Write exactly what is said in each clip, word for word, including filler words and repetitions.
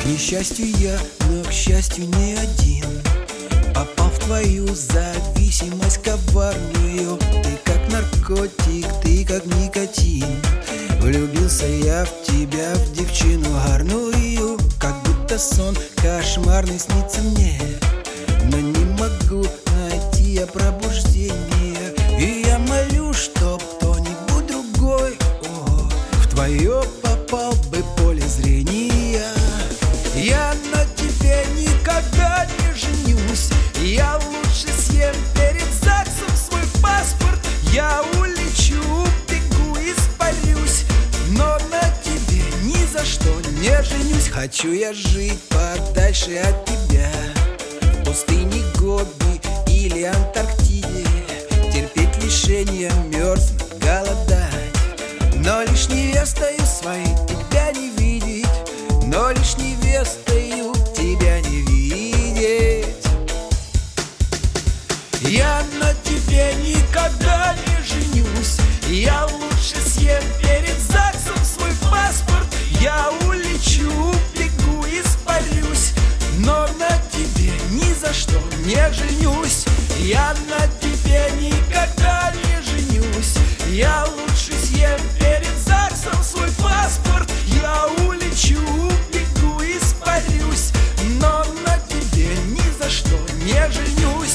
несчастью я, но к счастью не один. Попал в твою зависимость коварную. Ты как наркотик, ты как никотин. Влюбился я в тебя, в девчину гарную. Как будто сон кошмарный снится мне, но не могу найти я пробуждение. И я молю, чтоб кто-нибудь другой о, в твое попал бы поле зрения. Я на тебе никогда не женюсь. Я лучше съем перед ЗАГСом свой паспорт. Я улечу, бегу, испарюсь, но на тебе ни за что не женюсь. Хочу я жить подальше от тебя, в пустыне Гоби или Антарктиде, терпеть лишения, мерзнуть, голодать, но лишь невестою своей тебя не видеть, но лишь невестою тебя не видеть. Я на тебе никогда не женюсь. Я лучше съем перед ЗАГСом свой паспорт. Я улечу, бегу, испарюсь, но на тебе ни за что не женюсь. Я на тебе никогда не женюсь. Я лучше съем перед ЗАГСом свой паспорт. Я улечу, бегу, испарюсь, но на тебе ни за что не женюсь.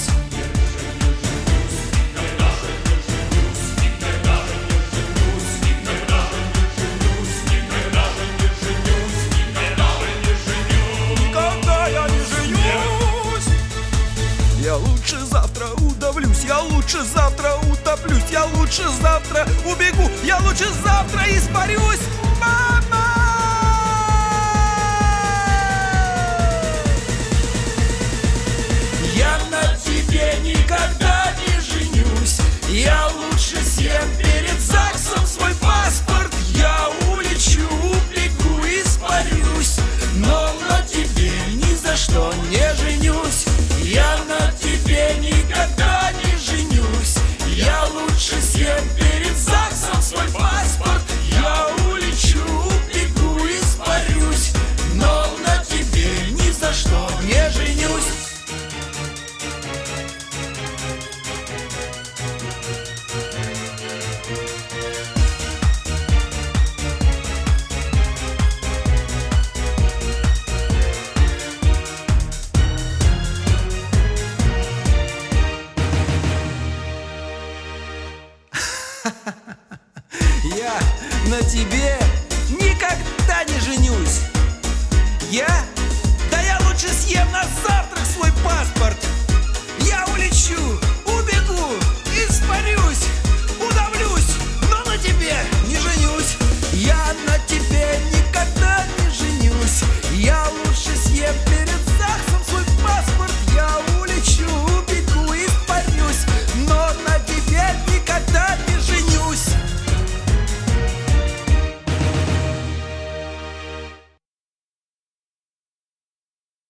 Я лучше завтра удавлюсь, я лучше завтра утоплюсь, я лучше завтра убегу, я лучше завтра испарюсь.